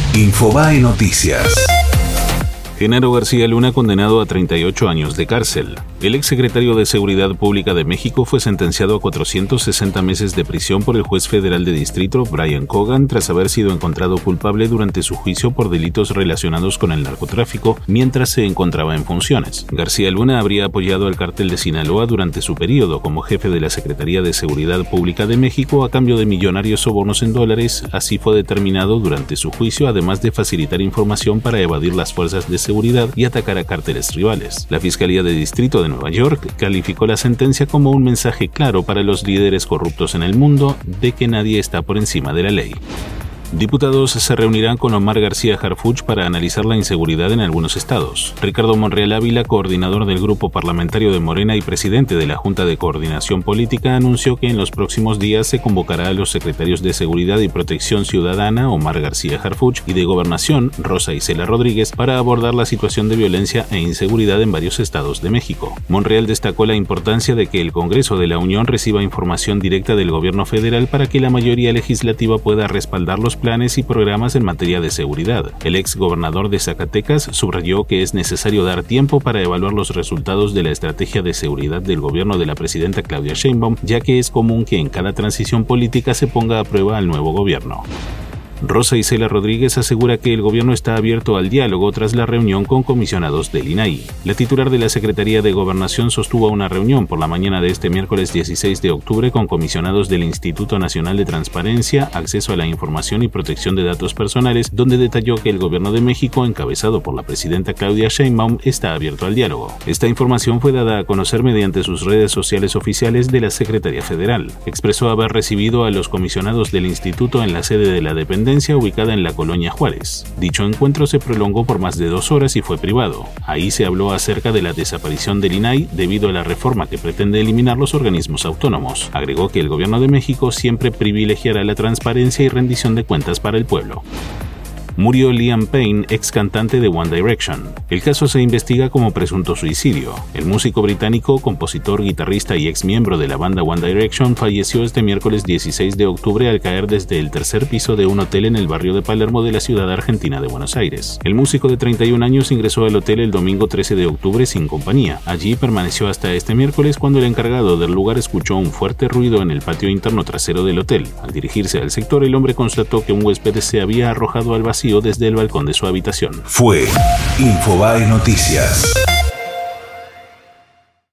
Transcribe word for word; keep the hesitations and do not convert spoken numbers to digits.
Infobae Noticias. Genaro García Luna condenado a treinta y ocho años de cárcel. El exsecretario de Seguridad Pública de México fue sentenciado a cuatrocientos sesenta meses de prisión por el juez federal de distrito Brian Cogan tras haber sido encontrado culpable durante su juicio por delitos relacionados con el narcotráfico mientras se encontraba en funciones. García Luna habría apoyado al cártel de Sinaloa durante su periodo como jefe de la Secretaría de Seguridad Pública de México a cambio de millonarios sobornos en dólares. Así fue determinado durante su juicio, además de facilitar información para evadir las fuerzas de seguridad y atacar a cárteles rivales. La Fiscalía de Distrito de Nueva York calificó la sentencia como un mensaje claro para los líderes corruptos en el mundo de que nadie está por encima de la ley. Diputados se reunirán con Omar García Harfuch para analizar la inseguridad en algunos estados. Ricardo Monreal Ávila, coordinador del grupo parlamentario de Morena y presidente de la Junta de Coordinación Política, anunció que en los próximos días se convocará a los secretarios de Seguridad y Protección Ciudadana, Omar García Harfuch, y de Gobernación, Rosa Isela Rodríguez, para abordar la situación de violencia e inseguridad en varios estados de México. Monreal destacó la importancia de que el Congreso de la Unión reciba información directa del gobierno federal para que la mayoría legislativa pueda respaldar los planes y programas en materia de seguridad. El ex gobernador de Zacatecas subrayó que es necesario dar tiempo para evaluar los resultados de la estrategia de seguridad del gobierno de la presidenta Claudia Sheinbaum, ya que es común que en cada transición política se ponga a prueba al nuevo gobierno. Rosa Isela Rodríguez asegura que el gobierno está abierto al diálogo tras la reunión con comisionados del I N A I. La titular de la Secretaría de Gobernación sostuvo una reunión por la mañana de este miércoles dieciséis de octubre con comisionados del Instituto Nacional de Transparencia, Acceso a la Información y Protección de Datos Personales, donde detalló que el gobierno de México, encabezado por la presidenta Claudia Sheinbaum, está abierto al diálogo. Esta información fue dada a conocer mediante sus redes sociales oficiales de la Secretaría Federal. Expresó haber recibido a los comisionados del instituto en la sede de la dependencia ubicada en la Colonia Juárez. Dicho encuentro se prolongó por más de dos horas y fue privado. Ahí se habló acerca de la desaparición del I N A I debido a la reforma que pretende eliminar los organismos autónomos. Agregó que el gobierno de México siempre privilegiará la transparencia y rendición de cuentas para el pueblo. Murió Liam Payne, ex cantante de One Direction. El caso se investiga como presunto suicidio. El músico británico, compositor, guitarrista y ex miembro de la banda One Direction falleció este miércoles dieciséis de octubre al caer desde el tercer piso de un hotel en el barrio de Palermo de la ciudad argentina de Buenos Aires. El músico de treinta y un años ingresó al hotel el domingo trece de octubre sin compañía. Allí permaneció hasta este miércoles cuando el encargado del lugar escuchó un fuerte ruido en el patio interno trasero del hotel. Al dirigirse al sector, el hombre constató que un huésped se había arrojado al vacío desde el balcón de su habitación. Fue Infobae Noticias.